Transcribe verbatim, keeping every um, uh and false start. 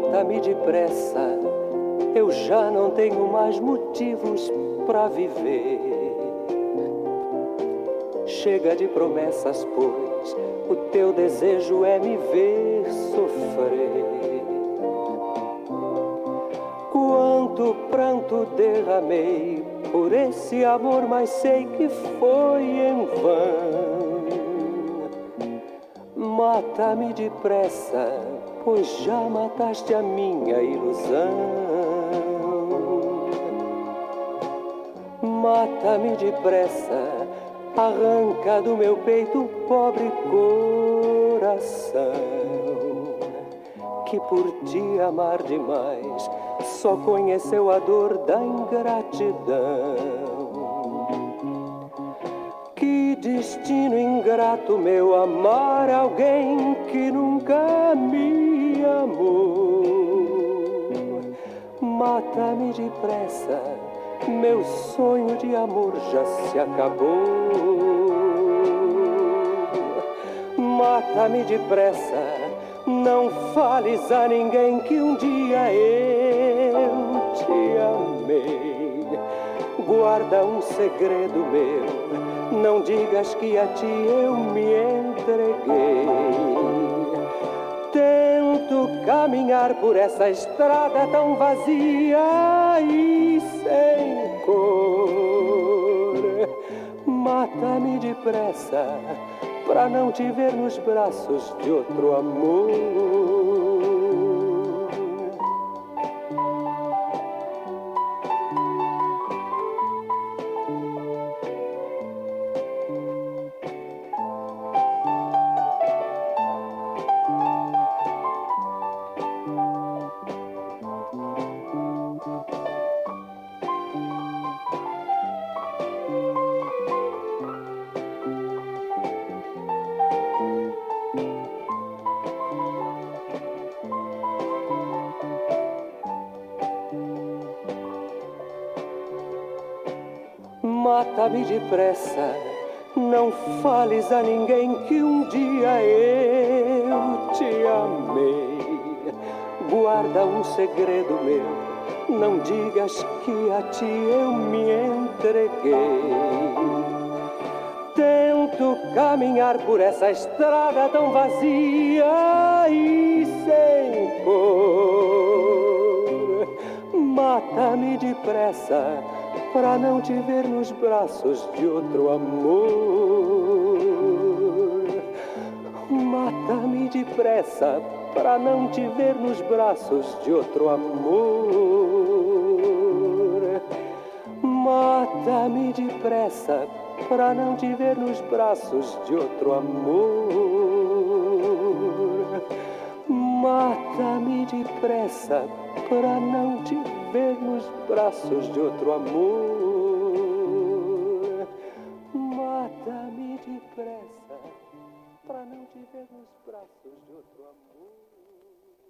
Mata-me depressa, eu já não tenho mais motivos pra viver. Chega de promessas, pois o teu desejo é me ver sofrer. Quanto pranto derramei por esse amor, mas sei que foi em vão. Mata-me depressa, pois já mataste a minha ilusão. Mata-me depressa, arranca do meu peito o pobre coração, que por te amar demais só conheceu a dor da ingratidão. Que destino ingrato meu, amar alguém que nunca me amou. Mata-me depressa, meu sonho de amor já se acabou. Mata-me depressa, não fales a ninguém que um dia eu te amei. Guarda um segredo meu, não digas que a ti eu me entreguei. Tento caminhar por essa estrada tão vazia e sem cor. Mata-me depressa, pra não te ver nos braços de outro amor. Mata-me depressa, não fales a ninguém que um dia eu te amei. Guarda um segredo meu, não digas que a ti eu me entreguei. Tento caminhar por essa estrada tão vazia e sem cor. Mata-me depressa, pra não te ver nos braços de outro amor. Mata-me depressa, pra não te ver nos braços de outro amor. Mata-me depressa, pra não te ver nos braços de outro amor. Mata-me depressa, pra não te ver nos braços de outro amor. Mata-me depressa, pra não te ver nos braços de outro amor.